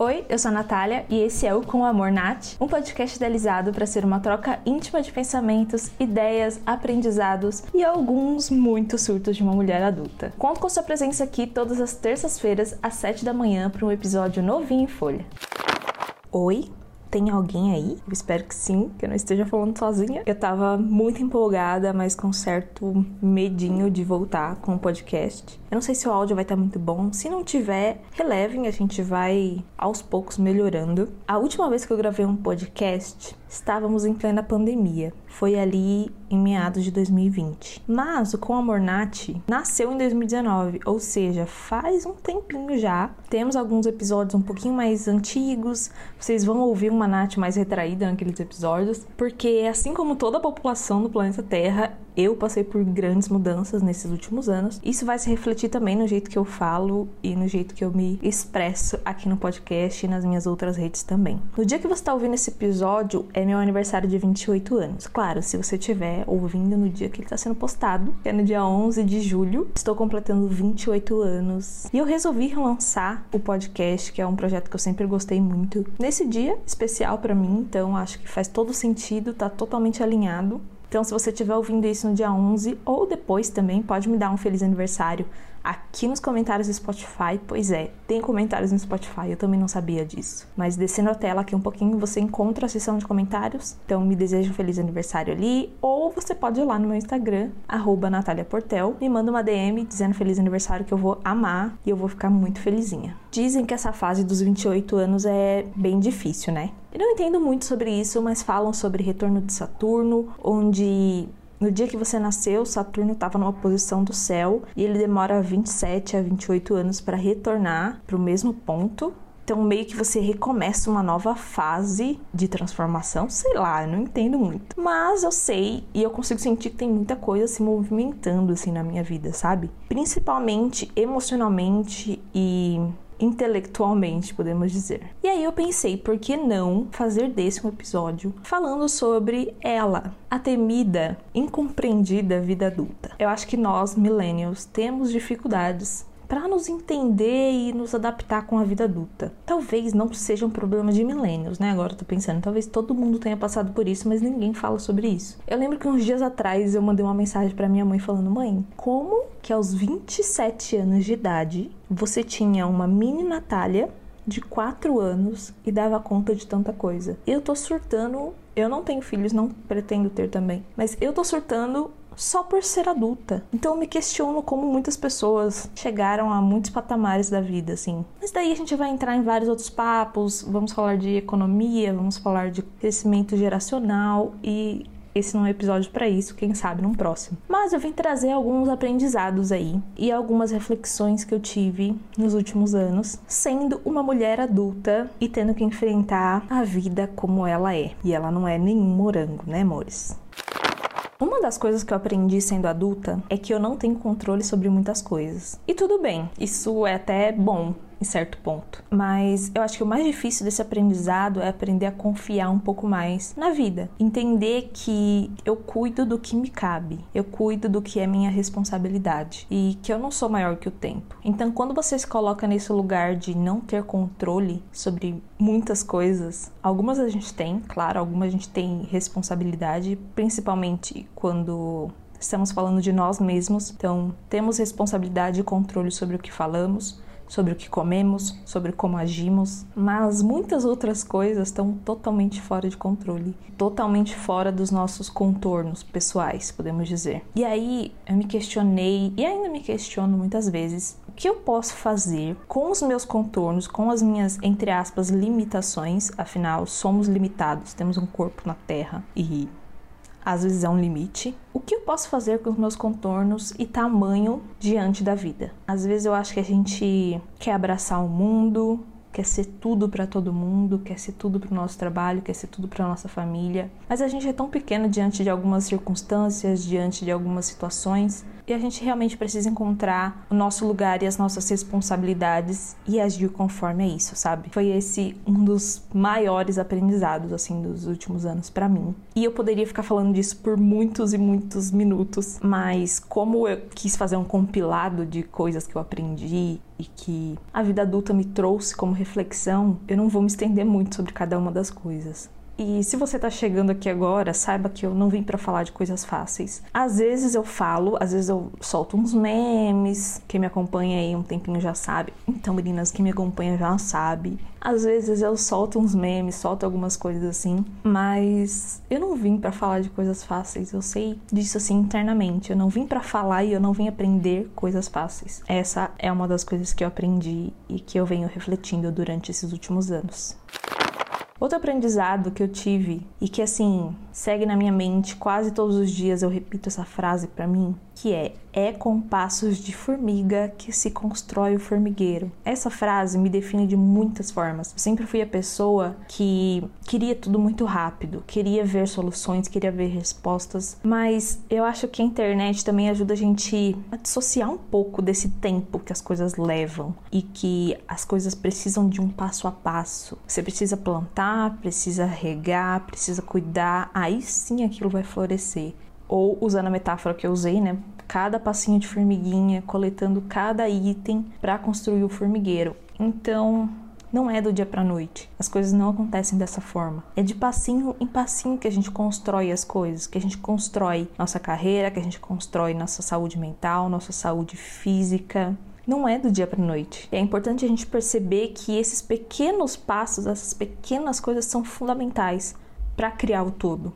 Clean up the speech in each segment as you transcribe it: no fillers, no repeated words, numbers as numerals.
Oi, eu sou a Natália e esse é o Com Amor Nath, um podcast idealizado para ser uma troca íntima de pensamentos, ideias, aprendizados e alguns muitos surtos de uma mulher adulta. Conto com sua presença aqui todas as terças-feiras às 7 da manhã para um episódio novinho em folha. Oi? Tem alguém aí? Eu espero que sim, que eu não esteja falando sozinha. Eu tava muito empolgada, mas com certo medinho de voltar com o podcast. Eu não sei se o áudio vai estar muito bom. Se não tiver, relevem, a gente vai aos poucos melhorando. A última vez que eu gravei um podcast, estávamos em plena pandemia. Foi ali em meados de 2020. Mas o Com Amor Nath nasceu em 2019, ou seja, faz um tempinho já. Temos alguns episódios um pouquinho mais antigos. Vocês vão ouvir uma Nath mais retraída naqueles episódios, porque assim como toda a população do planeta Terra, eu passei por grandes mudanças nesses últimos anos. Isso vai se refletir também no jeito que eu falo e no jeito que eu me expresso aqui no podcast e nas minhas outras redes também. No dia que você está ouvindo esse episódio, é meu aniversário de 28 anos. Claro, se você estiver ouvindo no dia que ele está sendo postado, que é no dia 11 de julho, estou completando 28 anos. E eu resolvi relançar o podcast, que é um projeto que eu sempre gostei muito, nesse dia especial para mim, então acho que faz todo sentido, tá totalmente alinhado. Então, se você estiver ouvindo isso no dia 11 ou depois também, pode me dar um feliz aniversário aqui nos comentários do Spotify. Pois é, tem comentários no Spotify, eu também não sabia disso. Mas descendo a tela aqui um pouquinho, você encontra a seção de comentários. Então, me deseja um feliz aniversário ali. Ou você pode ir lá no meu Instagram, @NataliaPortel, me manda uma DM dizendo feliz aniversário que eu vou amar e eu vou ficar muito felizinha. Dizem que essa fase dos 28 anos é bem difícil, né? Eu não entendo muito sobre isso, mas falam sobre retorno de Saturno, onde no dia que você nasceu, Saturno estava numa posição do céu e ele demora 27 a 28 anos para retornar para o mesmo ponto. Então, meio que você recomeça uma nova fase de transformação. Sei lá, eu não entendo muito. Mas eu sei e eu consigo sentir que tem muita coisa se movimentando assim na minha vida, sabe? Principalmente emocionalmente e intelectualmente, podemos dizer. E aí eu pensei, por que não fazer desse um episódio falando sobre ela, a temida, incompreendida vida adulta. Eu acho que nós, millennials, temos dificuldades para nos entender e nos adaptar com a vida adulta. Talvez não seja um problema de millennials, né? Agora eu tô pensando, talvez todo mundo tenha passado por isso, mas ninguém fala sobre isso. Eu lembro que uns dias atrás eu mandei uma mensagem para minha mãe falando: mãe, como que aos 27 anos de idade você tinha uma mini Natália de 4 anos e dava conta de tanta coisa? Eu tô surtando, eu não tenho filhos, não pretendo ter também, mas eu tô surtando só por ser adulta. Então eu me questiono como muitas pessoas chegaram a muitos patamares da vida, assim. Mas daí a gente vai entrar em vários outros papos, vamos falar de economia, vamos falar de crescimento geracional e esse não é episódio para isso, quem sabe num próximo. Mas eu vim trazer alguns aprendizados aí e algumas reflexões que eu tive nos últimos anos, sendo uma mulher adulta e tendo que enfrentar a vida como ela é. E ela não é nenhum morango, né, amores? Uma das coisas que eu aprendi sendo adulta é que eu não tenho controle sobre muitas coisas. E tudo bem, isso é até bom em certo ponto. Mas eu acho que o mais difícil desse aprendizado é aprender a confiar um pouco mais na vida. Entender que eu cuido do que me cabe. Eu cuido do que é minha responsabilidade. E que eu não sou maior que o tempo. Então, quando você se coloca nesse lugar de não ter controle sobre muitas coisas, algumas a gente tem, claro, algumas a gente tem responsabilidade, principalmente quando estamos falando de nós mesmos. Então, temos responsabilidade e controle sobre o que falamos, sobre o que comemos, sobre como agimos, mas muitas outras coisas estão totalmente fora de controle, totalmente fora dos nossos contornos pessoais, podemos dizer. E aí eu me questionei, e ainda me questiono muitas vezes, o que eu posso fazer com os meus contornos, com as minhas, entre aspas, limitações, afinal somos limitados, temos um corpo na Terra e às vezes é um limite. O que eu posso fazer com os meus contornos e tamanho diante da vida? Às vezes eu acho que a gente quer abraçar o mundo, quer ser tudo para todo mundo, quer ser tudo para o nosso trabalho, quer ser tudo para nossa família. Mas a gente é tão pequeno diante de algumas circunstâncias, diante de algumas situações. e a gente realmente precisa encontrar o nosso lugar e as nossas responsabilidades e agir conforme é isso, sabe? Foi esse um dos maiores aprendizados, assim, dos últimos anos pra mim. E eu poderia ficar falando disso por muitos e muitos minutos, mas como eu quis fazer um compilado de coisas que eu aprendi e que a vida adulta me trouxe como reflexão, eu não vou me estender muito sobre cada uma das coisas. E se você tá chegando aqui agora, saiba que eu não vim pra falar de coisas fáceis. Às vezes eu falo, às vezes eu solto uns memes, quem me acompanha aí um tempinho já sabe. Então, meninas, quem me acompanha já sabe. Às vezes eu solto uns memes, solto algumas coisas assim, mas eu não vim pra falar de coisas fáceis, eu sei disso assim internamente. Eu não vim pra falar e eu não vim aprender coisas fáceis. Essa é uma das coisas que eu aprendi e que eu venho refletindo durante esses últimos anos. Outro aprendizado que eu tive e que, assim, segue na minha mente quase todos os dias, eu repito essa frase pra mim, que é com passos de formiga que se constrói o formigueiro. Essa frase me define de muitas formas. Eu sempre fui a pessoa que queria tudo muito rápido, queria ver soluções, queria ver respostas, mas eu acho que a internet também ajuda a gente a dissociar um pouco desse tempo que as coisas levam e que as coisas precisam de um passo a passo. Você precisa plantar, precisa regar, precisa cuidar, aí sim aquilo vai florescer. Ou, usando a metáfora que eu usei, né? Cada passinho de formiguinha, coletando cada item para construir o formigueiro. Então, não é do dia pra noite. As coisas não acontecem dessa forma. É de passinho em passinho que a gente constrói as coisas, que a gente constrói nossa carreira, que a gente constrói nossa saúde mental, nossa saúde física. Não é do dia pra noite. É importante a gente perceber que esses pequenos passos, essas pequenas coisas são fundamentais para criar o todo.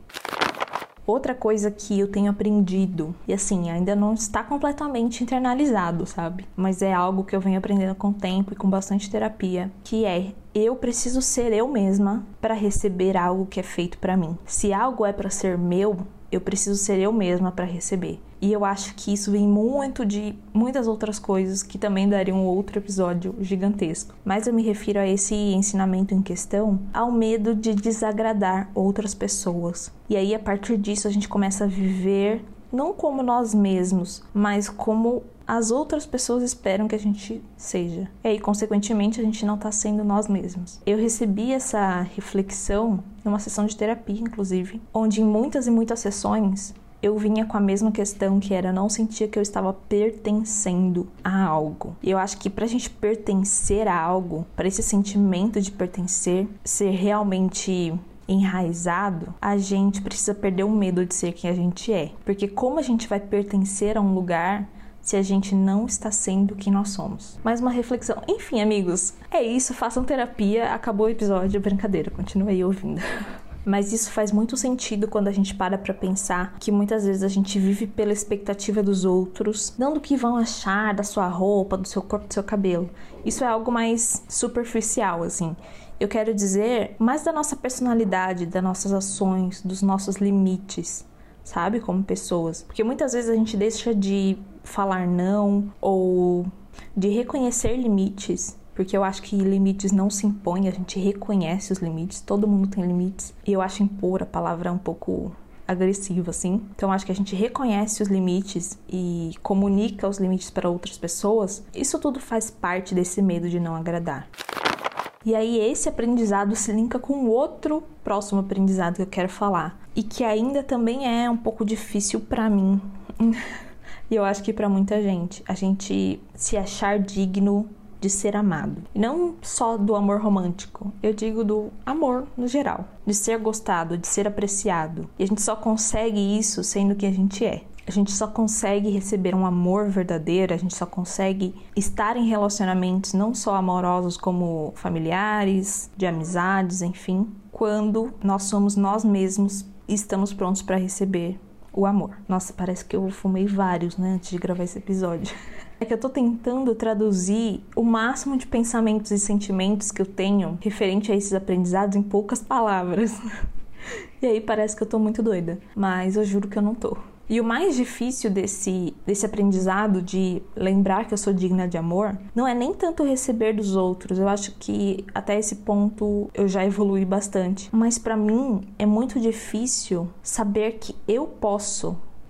Outra coisa que eu tenho aprendido, e assim, ainda não está completamente internalizado, sabe? Mas é algo que eu venho aprendendo com o tempo e com bastante terapia, que é: eu preciso ser eu mesma para receber algo que é feito para mim. Se algo é para ser meu, eu preciso ser eu mesma para receber. E eu acho que isso vem muito de muitas outras coisas que também dariam um outro episódio gigantesco. Mas eu me refiro a esse ensinamento em questão, ao medo de desagradar outras pessoas. E aí, a partir disso, a gente começa a viver não como nós mesmos, mas como as outras pessoas esperam que a gente seja. E aí, consequentemente, a gente não tá sendo nós mesmos. Eu recebi essa reflexão numa sessão de terapia, inclusive, onde em muitas e muitas sessões eu vinha com a mesma questão, que era: não sentia que eu estava pertencendo a algo. E eu acho que pra gente pertencer a algo, para esse sentimento de pertencer ser realmente enraizado, a gente precisa perder o medo de ser quem a gente é. Porque como a gente vai pertencer a um lugar se a gente não está sendo quem nós somos? Mais uma reflexão. Enfim, amigos, é isso. Façam terapia. Acabou o episódio. Brincadeira, continue aí ouvindo. Mas isso faz muito sentido quando a gente para pra pensar que muitas vezes a gente vive pela expectativa dos outros, não do que vão achar da sua roupa, do seu corpo, do seu cabelo. Isso é algo mais superficial, assim. Eu quero dizer mais da nossa personalidade, das nossas ações, dos nossos limites, sabe? Como pessoas. Porque muitas vezes a gente deixa de falar não ou de reconhecer limites. Porque eu acho que limites não se impõem, a gente reconhece os limites, todo mundo tem limites. E eu acho impor a palavra um pouco agressiva, assim. Então, eu acho que a gente reconhece os limites e comunica os limites para outras pessoas. Isso tudo faz parte desse medo de não agradar. E aí, esse aprendizado se linka com outro próximo aprendizado que eu quero falar. E que ainda também é um pouco difícil pra mim. E eu acho que pra muita gente. A gente se achar digno de ser amado. E não só do amor romântico, eu digo do amor no geral. De ser gostado, de ser apreciado. E a gente só consegue isso sendo quem a gente é. A gente só consegue receber um amor verdadeiro, a gente só consegue estar em relacionamentos não só amorosos como familiares, de amizades, enfim, quando nós somos nós mesmos e estamos prontos para receber o amor. Nossa, parece que eu fumei vários, né, antes de gravar esse episódio. É que eu tô tentando traduzir o máximo de pensamentos e sentimentos que eu tenho referente a esses aprendizados em poucas palavras. E aí parece que eu tô muito doida, mas eu juro que eu não tô. E o mais difícil desse aprendizado de lembrar que eu sou digna de amor não é nem tanto receber dos outros. Eu acho que até esse ponto eu já evolui bastante. Mas pra mim é muito difícil saber que eu posso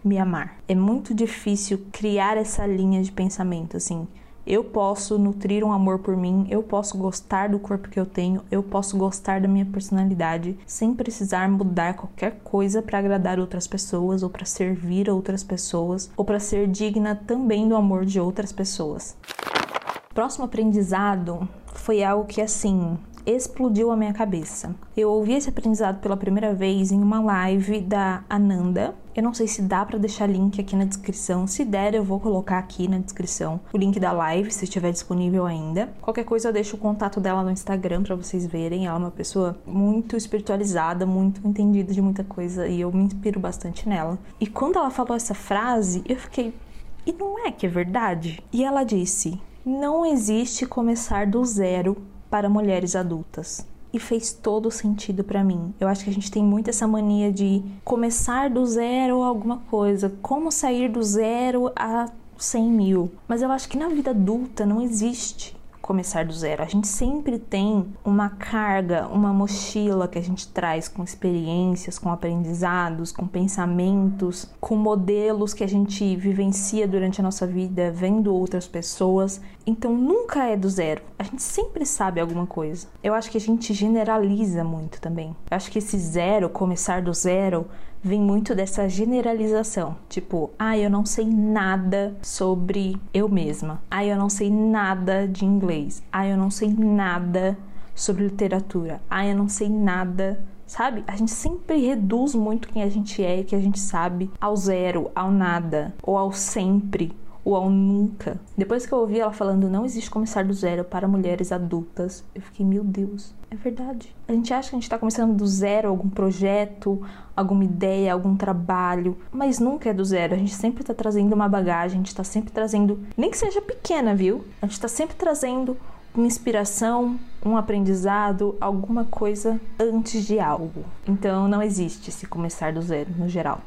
me amar. É muito difícil criar essa linha de pensamento, assim. Eu posso nutrir um amor por mim, eu posso gostar do corpo que eu tenho, eu posso gostar da minha personalidade, sem precisar mudar qualquer coisa para agradar outras pessoas, ou para servir outras pessoas, ou para ser digna também do amor de outras pessoas. Próximo aprendizado foi algo que, assim, explodiu a minha cabeça. Eu ouvi esse aprendizado pela primeira vez em uma live da Ananda. Eu não sei se dá pra deixar link aqui na descrição. Se der, eu vou colocar aqui na descrição o link da live, se estiver disponível ainda. Qualquer coisa, eu deixo o contato dela no Instagram pra vocês verem. Ela é uma pessoa muito espiritualizada, muito entendida de muita coisa, e eu me inspiro bastante nela. E quando ela falou essa frase, eu fiquei... E não é que é verdade? E ela disse: não existe começar do zero para mulheres adultas. E fez todo sentido pra mim. Eu acho que a gente tem muito essa mania de começar do zero alguma coisa. Como sair do zero a 100 mil. Mas eu acho que na vida adulta não existe começar do zero. A gente sempre tem uma carga, uma mochila que a gente traz com experiências, com aprendizados, com pensamentos, com modelos que a gente vivencia durante a nossa vida, vendo outras pessoas. Então nunca é do zero. A gente sempre sabe alguma coisa. Eu acho que a gente generaliza muito também. Eu acho que esse zero, começar do zero, vem muito dessa generalização. Tipo, eu não sei nada sobre eu mesma. Eu não sei nada de inglês. Eu não sei nada sobre literatura. Eu não sei nada, sabe? A gente sempre reduz muito quem a gente é e que a gente sabe ao zero, ao nada, ou ao sempre, ou ao nunca. Depois que eu ouvi ela falando não existe começar do zero para mulheres adultas, eu fiquei, meu Deus, é verdade. A gente acha que a gente tá começando do zero algum projeto, alguma ideia, algum trabalho, mas nunca é do zero. A gente sempre tá trazendo uma bagagem, a gente tá sempre trazendo, nem que seja pequena, viu? A gente tá sempre trazendo uma inspiração, um aprendizado, alguma coisa antes de algo. Então não existe esse começar do zero, no geral.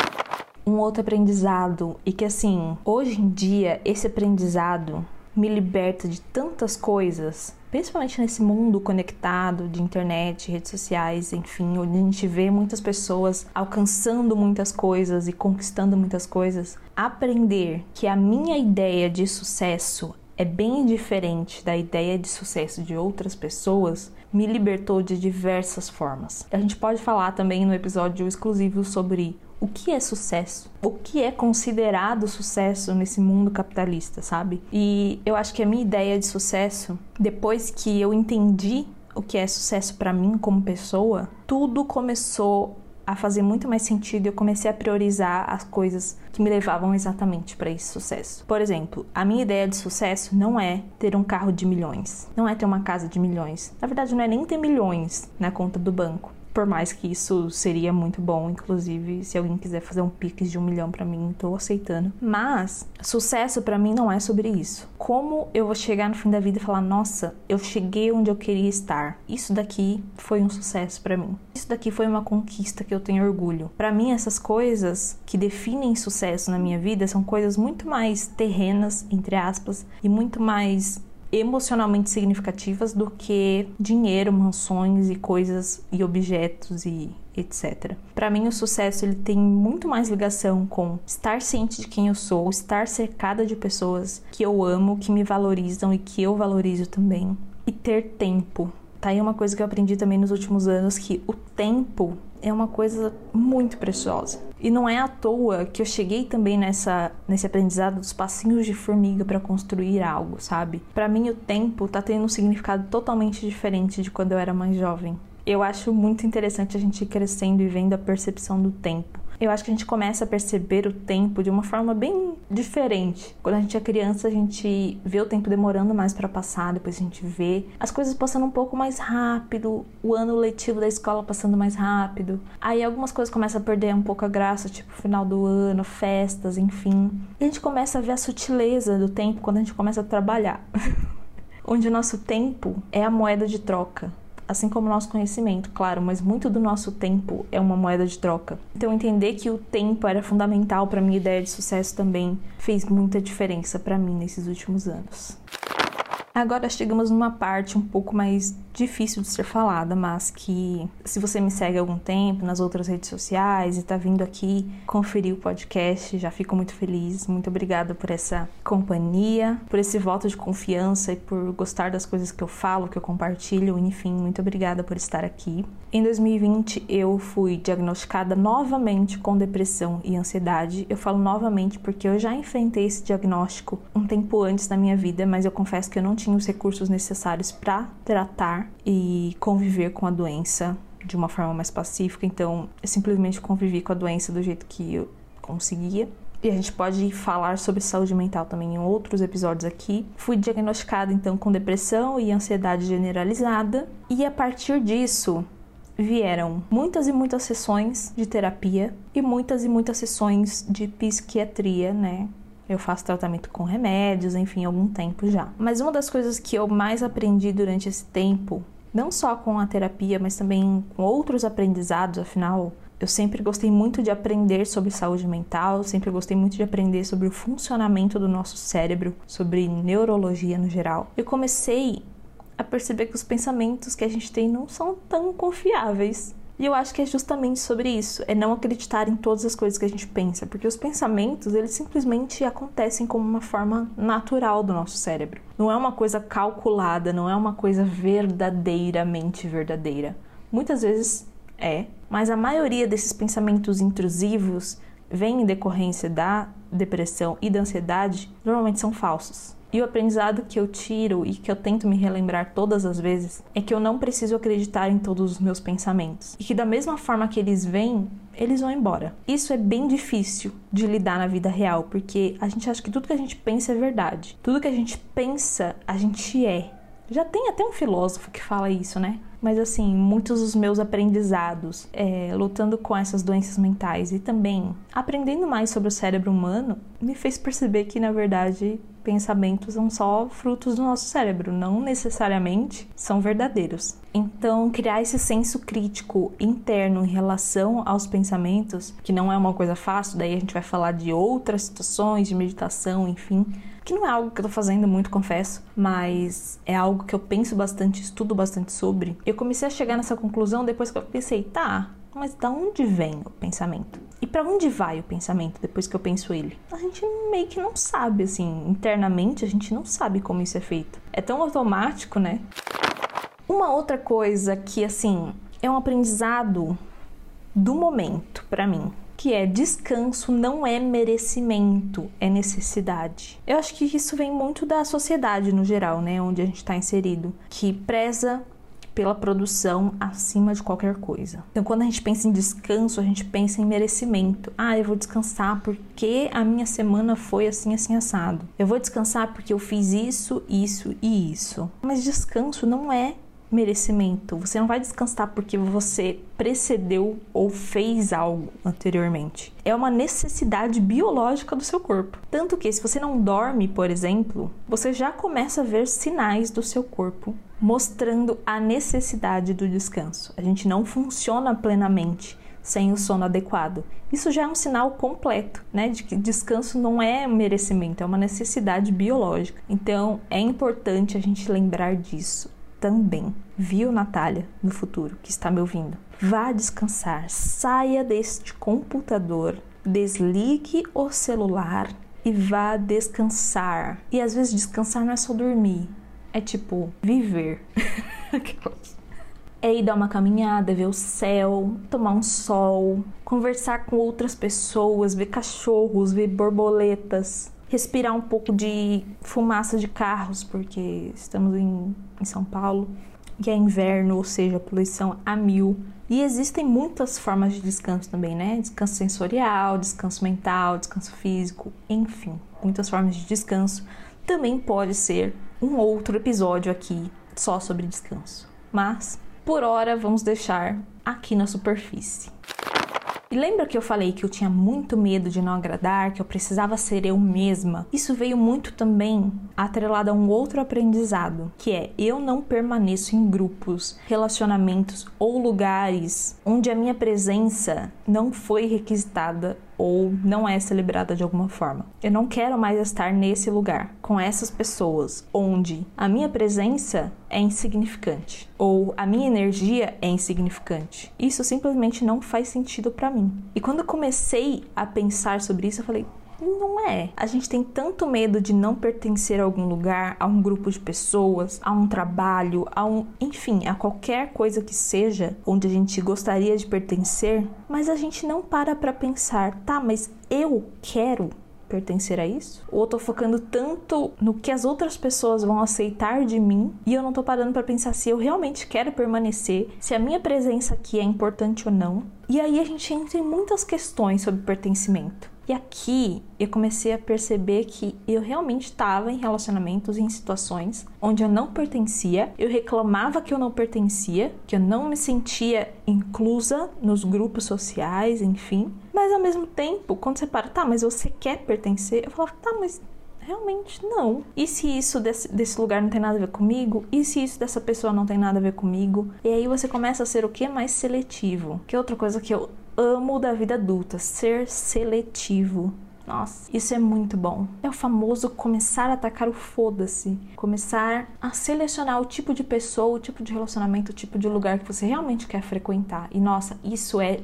Um outro aprendizado, e que assim, hoje em dia, esse aprendizado me liberta de tantas coisas, principalmente nesse mundo conectado de internet, redes sociais, enfim, onde a gente vê muitas pessoas alcançando muitas coisas e conquistando muitas coisas. Aprender que a minha ideia de sucesso é bem diferente da ideia de sucesso de outras pessoas me libertou de diversas formas. A gente pode falar também no episódio exclusivo sobre o que é sucesso, o que é considerado sucesso nesse mundo capitalista, sabe? E eu acho que a minha ideia de sucesso, depois que eu entendi o que é sucesso pra mim como pessoa, tudo começou a fazer muito mais sentido e eu comecei a priorizar as coisas que me levavam exatamente para esse sucesso. Por exemplo, a minha ideia de sucesso não é ter um carro de milhões, não é ter uma casa de milhões. Na verdade, não é nem ter milhões na conta do banco. Por mais que isso seria muito bom, inclusive, se alguém quiser fazer um Pix de 1 milhão pra mim, tô aceitando. Mas, sucesso pra mim não é sobre isso. Como eu vou chegar no fim da vida e falar, nossa, eu cheguei onde eu queria estar. Isso daqui foi um sucesso pra mim. Isso daqui foi uma conquista que eu tenho orgulho. Pra mim, essas coisas que definem sucesso na minha vida são coisas muito mais terrenas, entre aspas, e muito mais emocionalmente significativas do que dinheiro, mansões e coisas e objetos e etc. Para mim, o sucesso ele tem muito mais ligação com estar ciente de quem eu sou, estar cercada de pessoas que eu amo, que me valorizam e que eu valorizo também, e ter tempo. Tá aí uma coisa que eu aprendi também nos últimos anos, que o tempo é uma coisa muito preciosa. E não é à toa que eu cheguei também nesse aprendizado dos passinhos de formiga para construir algo, sabe? Para mim, o tempo tá tendo um significado totalmente diferente de quando eu era mais jovem. Eu acho muito interessante a gente ir crescendo e vendo a percepção do tempo. Eu acho que a gente começa a perceber o tempo de uma forma bem diferente. Quando a gente é criança, a gente vê o tempo demorando mais para passar, depois a gente vê as coisas passando um pouco mais rápido, o ano letivo da escola passando mais rápido. Aí algumas coisas começam a perder um pouco a graça, tipo final do ano, festas, enfim. E a gente começa a ver a sutileza do tempo quando a gente começa a trabalhar. Onde o nosso tempo é a moeda de troca. Assim como o nosso conhecimento, claro, mas muito do nosso tempo é uma moeda de troca. Então entender que o tempo era fundamental para minha ideia de sucesso também fez muita diferença para mim nesses últimos anos. Agora chegamos numa parte um pouco mais difícil de ser falada, mas que se você me segue há algum tempo nas outras redes sociais e tá vindo aqui conferir o podcast, já fico muito feliz. Muito obrigada por essa companhia, por esse voto de confiança e por gostar das coisas que eu falo, que eu compartilho, enfim, muito obrigada por estar aqui. Em 2020 eu fui diagnosticada novamente com depressão e ansiedade. Eu falo novamente porque eu já enfrentei esse diagnóstico um tempo antes da minha vida, mas eu confesso que eu não tinha os recursos necessários para tratar e conviver com a doença de uma forma mais pacífica, então eu simplesmente convivi com a doença do jeito que eu conseguia. E a gente pode falar sobre saúde mental também em outros episódios aqui. Fui diagnosticada então com depressão e ansiedade generalizada, e a partir disso vieram muitas e muitas sessões de terapia e muitas sessões de psiquiatria, né? Eu faço tratamento com remédios, enfim, há algum tempo já. Mas uma das coisas que eu mais aprendi durante esse tempo, não só com a terapia, mas também com outros aprendizados, afinal, eu sempre gostei muito de aprender sobre saúde mental, sempre gostei muito de aprender sobre o funcionamento do nosso cérebro, sobre neurologia no geral. Eu comecei a perceber que os pensamentos que a gente tem não são tão confiáveis. E eu acho que é justamente sobre isso, é não acreditar em todas as coisas que a gente pensa, porque os pensamentos, eles simplesmente acontecem como uma forma natural do nosso cérebro. Não é uma coisa calculada, não é uma coisa verdadeiramente verdadeira. Muitas vezes é, mas a maioria desses pensamentos intrusivos vem em decorrência da depressão e da ansiedade, normalmente são falsos. E o aprendizado que eu tiro e que eu tento me relembrar todas as vezes é que eu não preciso acreditar em todos os meus pensamentos. E que da mesma forma que eles vêm, eles vão embora. Isso é bem difícil de lidar na vida real, porque a gente acha que tudo que a gente pensa é verdade. Tudo que a gente pensa, a gente é. Já tem até um filósofo que fala isso, né? Mas assim, muitos dos meus aprendizados lutando com essas doenças mentais e também aprendendo mais sobre o cérebro humano me fez perceber que, na verdade, pensamentos são só frutos do nosso cérebro, não necessariamente são verdadeiros. Então, criar esse senso crítico interno em relação aos pensamentos, que não é uma coisa fácil, daí a gente vai falar de outras situações, de meditação, enfim, que não é algo que eu tô fazendo muito, confesso, mas é algo que eu penso bastante, estudo bastante sobre. Eu comecei a chegar nessa conclusão depois que eu pensei, tá, mas da onde vem o pensamento? E pra onde vai o pensamento depois que eu penso ele? A gente meio que não sabe, assim, internamente a gente não sabe como isso é feito. É tão automático, né? Uma outra coisa que, assim, é um aprendizado do momento pra mim, que é descanso não é merecimento, é necessidade. Eu acho que isso vem muito da sociedade no geral, né, onde a gente está inserido, que preza pela produção acima de qualquer coisa. Então, quando a gente pensa em descanso, a gente pensa em merecimento. Ah, eu vou descansar porque a minha semana foi assim, assim, assado. Eu vou descansar porque eu fiz isso, isso e isso. Mas descanso não é merecimento. Você não vai descansar porque você precedeu ou fez algo anteriormente. É uma necessidade biológica do seu corpo. Tanto que se você não dorme, por exemplo, você já começa a ver sinais do seu corpo mostrando a necessidade do descanso. A gente não funciona plenamente sem o sono adequado. Isso já é um sinal completo, né, de que descanso não é merecimento, é uma necessidade biológica. Então, é importante a gente lembrar disso também. Viu, Natália, do futuro, que está me ouvindo? Vá descansar, saia deste computador, desligue o celular e vá descansar. E às vezes descansar não é só dormir, é tipo viver. É ir dar uma caminhada, ver o céu, tomar um sol, conversar com outras pessoas, ver cachorros, ver borboletas, respirar um pouco de fumaça de carros, porque estamos em São Paulo e é inverno, ou seja, poluição a mil. E existem muitas formas de descanso também, né? Descanso sensorial, descanso mental, descanso físico, enfim, muitas formas de descanso. Também pode ser um outro episódio aqui só sobre descanso. Mas, por hora, vamos deixar aqui na superfície. E lembra que eu falei que eu tinha muito medo de não agradar, que eu precisava ser eu mesma? Isso veio muito também atrelado a um outro aprendizado, que é eu não permaneço em grupos, relacionamentos ou lugares onde a minha presença não foi requisitada ou não é celebrada de alguma forma. Eu não quero mais estar nesse lugar, com essas pessoas, onde a minha presença é insignificante, ou a minha energia é insignificante. Isso simplesmente não faz sentido pra mim. E quando eu comecei a pensar sobre isso, eu falei, não é. A gente tem tanto medo de não pertencer a algum lugar, a um grupo de pessoas, a um trabalho, enfim, a qualquer coisa que seja onde a gente gostaria de pertencer, mas a gente não para pra pensar, tá, mas eu quero pertencer a isso? Ou eu tô focando tanto no que as outras pessoas vão aceitar de mim e eu não tô parando pra pensar se eu realmente quero permanecer, se a minha presença aqui é importante ou não. E aí a gente entra em muitas questões sobre pertencimento. E aqui eu comecei a perceber que eu realmente estava em relacionamentos e em situações onde eu não pertencia, eu reclamava que eu não pertencia, que eu não me sentia inclusa nos grupos sociais, enfim. Mas ao mesmo tempo, quando você para, tá, mas você quer pertencer? Eu falava, tá, mas realmente não. E se isso desse lugar não tem nada a ver comigo? E se isso dessa pessoa não tem nada a ver comigo? E aí você começa a ser o quê? Mais seletivo. Que é outra coisa que eu amo da vida adulta, ser seletivo. Nossa, isso é muito bom. É o famoso começar a atacar o foda-se. Começar a selecionar o tipo de pessoa, o tipo de relacionamento, o tipo de lugar que você realmente quer frequentar. E nossa, isso é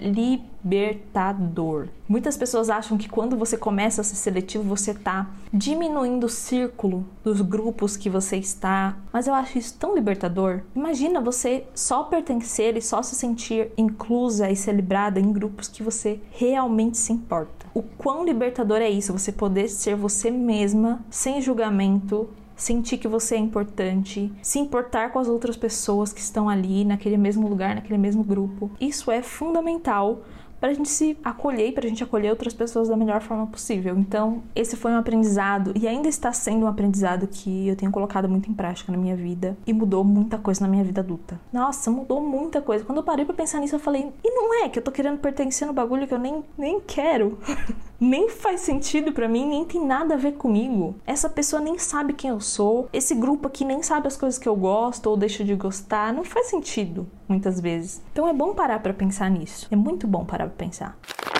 libertador. Muitas pessoas acham que quando você começa a ser seletivo, você tá diminuindo o círculo dos grupos que você está. Mas eu acho isso tão libertador. Imagina você só pertencer e só se sentir inclusa e celebrada em grupos que você realmente se importa. O quão libertador é isso, você poder ser você mesma, sem julgamento, sentir que você é importante, se importar com as outras pessoas que estão ali, naquele mesmo lugar, naquele mesmo grupo. Isso é fundamental para a gente se acolher e para a gente acolher outras pessoas da melhor forma possível. Então, esse foi um aprendizado e ainda está sendo um aprendizado que eu tenho colocado muito em prática na minha vida e mudou muita coisa na minha vida adulta. Nossa, mudou muita coisa. Quando eu parei para pensar nisso, eu falei, e não é que eu tô querendo pertencer no bagulho que eu nem quero. Nem faz sentido pra mim, nem tem nada a ver comigo. Essa pessoa nem sabe quem eu sou. Esse grupo aqui nem sabe as coisas que eu gosto ou deixo de gostar. Não faz sentido, muitas vezes. Então é bom parar pra pensar nisso. É muito bom parar pra pensar.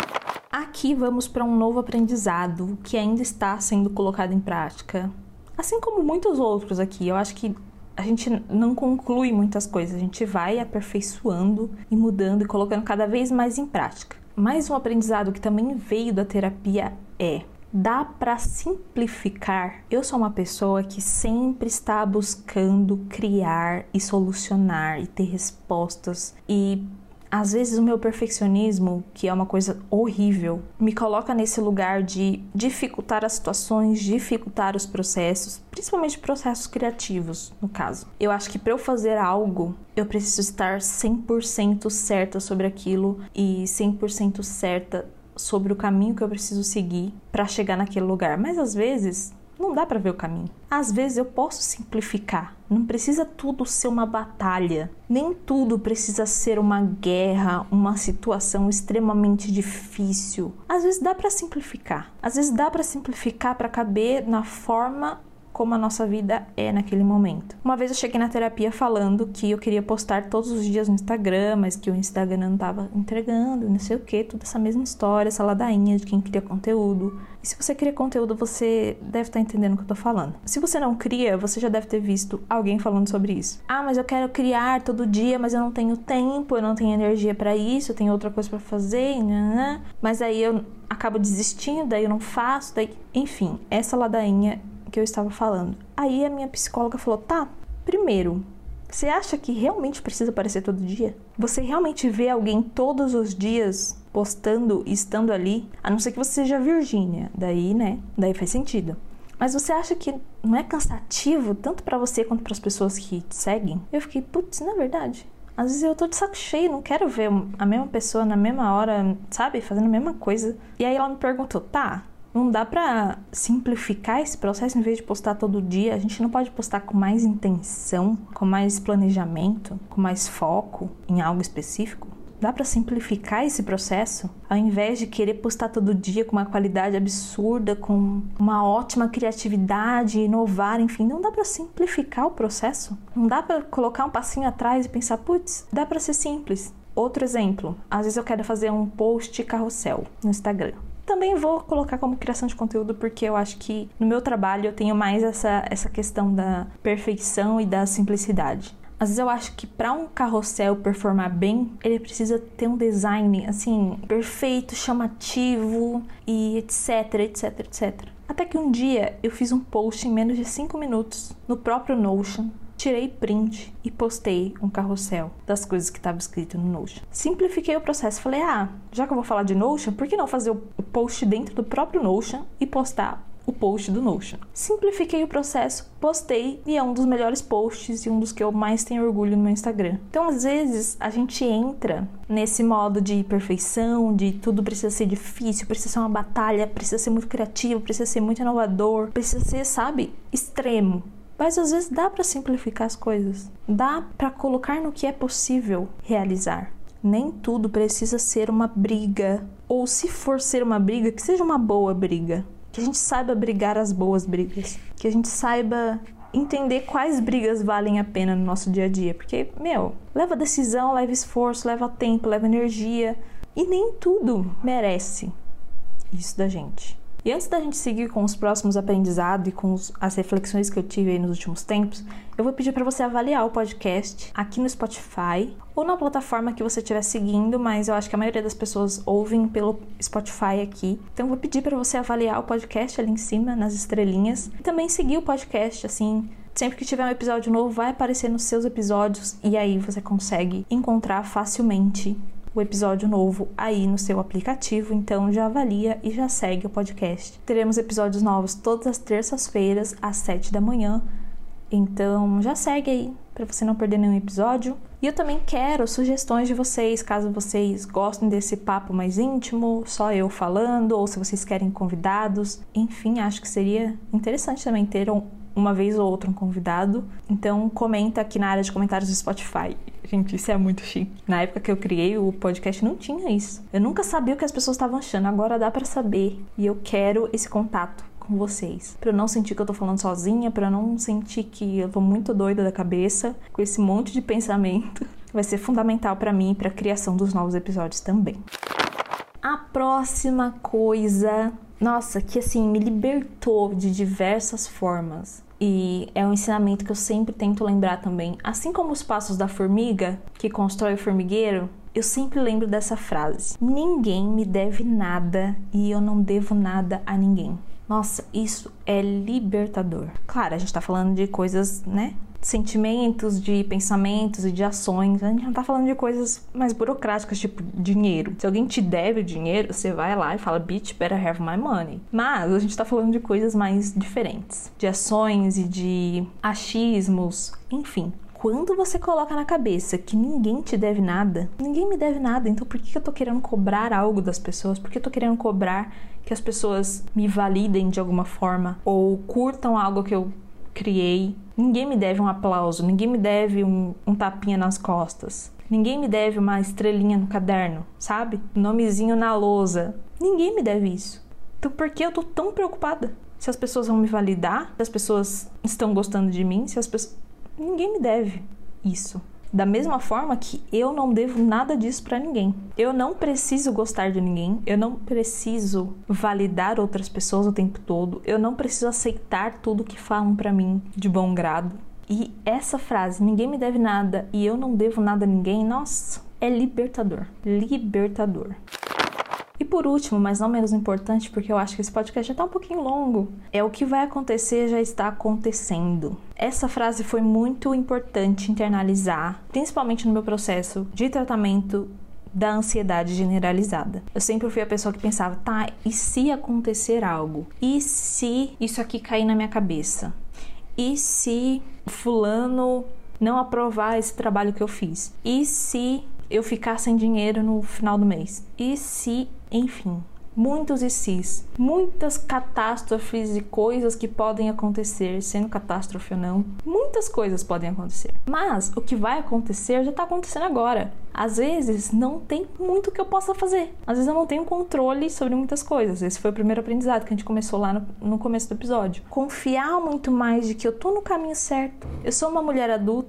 Aqui vamos para um novo aprendizado que ainda está sendo colocado em prática. Assim como muitos outros aqui. Eu acho que a gente não conclui muitas coisas. A gente vai aperfeiçoando e mudando e colocando cada vez mais em prática. Mais um aprendizado que também veio da terapia é: dá para simplificar. Eu sou uma pessoa que sempre está buscando criar e solucionar e ter respostas, e às vezes o meu perfeccionismo, que é uma coisa horrível, me coloca nesse lugar de dificultar as situações, dificultar os processos, principalmente processos criativos, no caso. Eu acho que para eu fazer algo, eu preciso estar 100% certa sobre aquilo e 100% certa sobre o caminho que eu preciso seguir para chegar naquele lugar. Mas às vezes não dá para ver o caminho. Às vezes eu posso simplificar. Não precisa tudo ser uma batalha. Nem tudo precisa ser uma guerra, uma situação extremamente difícil. Às vezes dá para simplificar. Às vezes dá para simplificar para caber na forma como a nossa vida é naquele momento. Uma vez eu cheguei na terapia falando que eu queria postar todos os dias no Instagram, mas que o Instagram não estava entregando, não sei o que, toda essa mesma história, essa ladainha de quem cria conteúdo. E se você cria conteúdo, você deve estar entendendo o que eu tô falando. Se você não cria, você já deve ter visto alguém falando sobre isso. Ah, mas eu quero criar todo dia, mas eu não tenho tempo, eu não tenho energia para isso, eu tenho outra coisa para fazer, né? Mas aí eu acabo desistindo, daí eu não faço, daí... Enfim, essa ladainha que eu estava falando. Aí a minha psicóloga falou, tá, primeiro, você acha que realmente precisa aparecer todo dia? Você realmente vê alguém todos os dias postando e estando ali? A não ser que você seja Virgínia, daí, né, daí faz sentido. Mas você acha que não é cansativo tanto pra você quanto pras pessoas que te seguem? Eu fiquei, putz, não é verdade? Às vezes eu tô de saco cheio, não quero ver a mesma pessoa na mesma hora, sabe, fazendo a mesma coisa. E aí ela me perguntou, tá, não dá pra simplificar esse processo em vez de postar todo dia? A gente não pode postar com mais intenção, com mais planejamento, com mais foco em algo específico? Dá pra simplificar esse processo? Ao invés de querer postar todo dia com uma qualidade absurda, com uma ótima criatividade, inovar, enfim, não dá pra simplificar o processo? Não dá pra colocar um passinho atrás e pensar, putz, dá pra ser simples? Outro exemplo, às vezes eu quero fazer um post carrossel no Instagram. Também vou colocar como criação de conteúdo, porque eu acho que no meu trabalho eu tenho mais essa questão da perfeição e da simplicidade. Às vezes eu acho que para um carrossel performar bem, ele precisa ter um design, assim, perfeito, chamativo e etc, etc, etc. Até que um dia eu fiz um post em menos de 5 minutos no próprio Notion, tirei print e postei um carrossel das coisas que estava escrito no Notion. Simplifiquei o processo, falei, já que eu vou falar de Notion, por que não fazer o post dentro do próprio Notion e postar o post do Notion? Simplifiquei o processo, postei e é um dos melhores posts e um dos que eu mais tenho orgulho no meu Instagram. Então, às vezes, a gente entra nesse modo de perfeição, de tudo precisa ser difícil, precisa ser uma batalha, precisa ser muito criativo, precisa ser muito inovador, precisa ser, sabe, extremo. Mas às vezes dá para simplificar as coisas, dá para colocar no que é possível realizar. Nem tudo precisa ser uma briga, ou se for ser uma briga, que seja uma boa briga. Que a gente saiba brigar as boas brigas. Que a gente saiba entender quais brigas valem a pena no nosso dia a dia. Porque, leva decisão, leva esforço, leva tempo, leva energia. E nem tudo merece isso da gente. E antes da gente seguir com os próximos aprendizados e com as reflexões que eu tive aí nos últimos tempos, eu vou pedir para você avaliar o podcast aqui no Spotify ou na plataforma que você estiver seguindo, mas eu acho que a maioria das pessoas ouvem pelo Spotify aqui. Então eu vou pedir para você avaliar o podcast ali em cima, nas estrelinhas, e também seguir o podcast, assim, sempre que tiver um episódio novo vai aparecer nos seus episódios e aí você consegue encontrar facilmente o episódio novo aí no seu aplicativo, então já avalia e já segue o podcast. Teremos episódios novos todas as terças-feiras às 7 da manhã, então já segue aí para você não perder nenhum episódio. E eu também quero sugestões de vocês, caso vocês gostem desse papo mais íntimo, só eu falando, ou se vocês querem convidados. Enfim, acho que seria interessante também ter uma vez ou outra um convidado. Então comenta aqui na área de comentários do Spotify. Gente, isso é muito chique. Na época que eu criei o podcast não tinha isso. Eu nunca sabia o que as pessoas estavam achando, agora dá pra saber. E eu quero esse contato com vocês, pra eu não sentir que eu tô falando sozinha, pra eu não sentir que eu tô muito doida da cabeça com esse monte de pensamento. Vai ser fundamental pra mim e pra criação dos novos episódios também. A próxima coisa, nossa, que assim me libertou de diversas formas. E é um ensinamento que eu sempre tento lembrar também. Assim como os passos da formiga que constrói o formigueiro, eu sempre lembro dessa frase: ninguém me deve nada e eu não devo nada a ninguém. Nossa, isso é libertador. Claro, a gente tá falando de coisas, né? Sentimentos, de pensamentos e de ações. A gente não tá falando de coisas mais burocráticas, tipo dinheiro. Se alguém te deve dinheiro, você vai lá e fala, bitch, better have my money. Mas a gente tá falando de coisas mais diferentes. De ações e de achismos, enfim. Quando você coloca na cabeça que ninguém te deve nada, ninguém me deve nada, então por que eu tô querendo cobrar algo das pessoas? Por que eu tô querendo cobrar que as pessoas me validem de alguma forma? Ou curtam algo que eu criei? Ninguém me deve um aplauso, ninguém me deve um tapinha nas costas. Ninguém me deve uma estrelinha no caderno, sabe? Um nomezinho na lousa. Ninguém me deve isso. Então por que eu tô tão preocupada? Se as pessoas vão me validar, se as pessoas estão gostando de mim, se as pessoas... Ninguém me deve isso. Da mesma forma que eu não devo nada disso pra ninguém. Eu não preciso gostar de ninguém. Eu não preciso validar outras pessoas o tempo todo. Eu não preciso aceitar tudo que falam pra mim de bom grado. E essa frase, ninguém me deve nada e eu não devo nada a ninguém, nossa, é libertador. Libertador. E por último, mas não menos importante, porque eu acho que esse podcast já tá um pouquinho longo, é o que vai acontecer já está acontecendo. Essa frase foi muito importante internalizar, principalmente no meu processo de tratamento da ansiedade generalizada. Eu sempre fui a pessoa que pensava, tá, e se acontecer algo? E se isso aqui cair na minha cabeça? E se fulano não aprovar esse trabalho que eu fiz? E se eu ficar sem dinheiro no final do mês? E se, enfim, muitos e sis, muitas catástrofes e coisas que podem acontecer, sendo catástrofe ou não, muitas coisas podem acontecer. Mas o que vai acontecer já está acontecendo agora. Às vezes não tem muito que eu possa fazer. Às vezes eu não tenho controle sobre muitas coisas. Esse foi o primeiro aprendizado que a gente começou lá no começo do episódio. Confiar muito mais de que eu tô no caminho certo. Eu sou uma mulher adulta,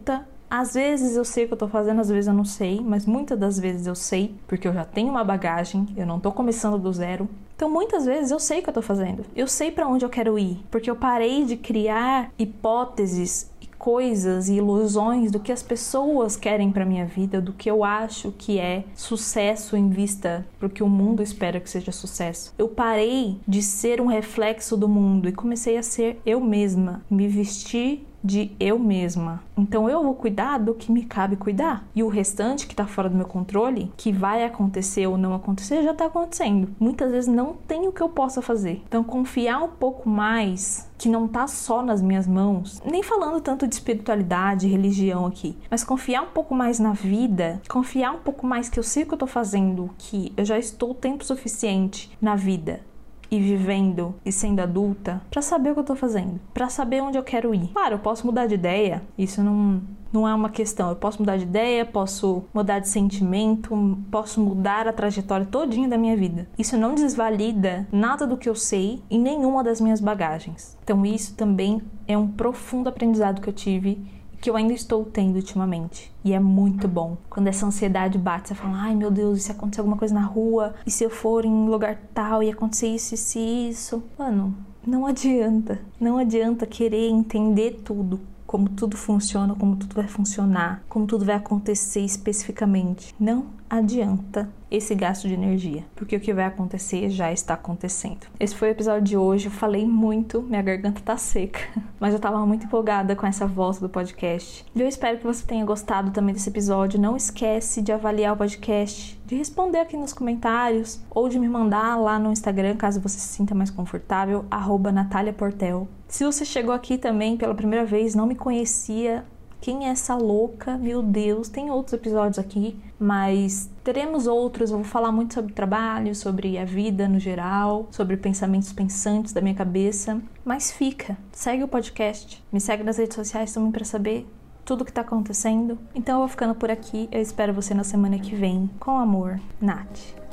Às vezes eu sei o que eu tô fazendo, às vezes eu não sei, mas muitas das vezes eu sei, porque eu já tenho uma bagagem, eu não tô começando do zero. Então muitas vezes eu sei o que eu tô fazendo, eu sei pra onde eu quero ir, porque eu parei de criar hipóteses, coisas e ilusões do que as pessoas querem pra minha vida, do que eu acho que é sucesso em vista pro que o mundo espera que seja sucesso. Eu parei de ser um reflexo do mundo e comecei a ser eu mesma, me vestir de eu mesma. Então eu vou cuidar do que me cabe cuidar. E o restante que tá fora do meu controle, que vai acontecer ou não acontecer, já tá acontecendo. Muitas vezes não tem o que eu possa fazer. Então confiar um pouco mais, que não tá só nas minhas mãos, nem falando tanto de espiritualidade, religião aqui, mas confiar um pouco mais na vida, confiar um pouco mais que eu sei o que eu tô fazendo, que eu já estou tempo suficiente na vida e vivendo e sendo adulta pra saber o que eu tô fazendo, pra saber onde eu quero ir. Claro, eu posso mudar de ideia, isso não é uma questão. Eu posso mudar de ideia, posso mudar de sentimento, posso mudar a trajetória todinha da minha vida. Isso não desvalida nada do que eu sei e nenhuma das minhas bagagens. Então isso também é um profundo aprendizado que eu tive, que eu ainda estou tendo ultimamente. E é muito bom. Quando essa ansiedade bate, você fala, ai meu Deus, e se acontecer alguma coisa na rua? E se eu for em um lugar tal e acontecer isso e isso? Mano, não adianta. Não adianta querer entender tudo. Como tudo funciona, como tudo vai funcionar, como tudo vai acontecer especificamente. Não adianta esse gasto de energia, porque o que vai acontecer já está acontecendo. Esse foi o episódio de hoje. Eu falei muito, minha garganta tá seca, mas eu tava muito empolgada com essa volta do podcast. E eu espero que você tenha gostado também desse episódio. Não esquece de avaliar o podcast, de responder aqui nos comentários ou de me mandar lá no Instagram, caso você se sinta mais confortável, @NataliaPortel. Se você chegou aqui também pela primeira vez, não me conhecia, quem é essa louca? Meu Deus, tem outros episódios aqui, mas teremos outros. Eu vou falar muito sobre trabalho, sobre a vida no geral, sobre pensamentos pensantes da minha cabeça. Mas segue o podcast, me segue nas redes sociais também para saber tudo o que tá acontecendo. Então eu vou ficando por aqui, eu espero você na semana que vem. Com amor, Nath.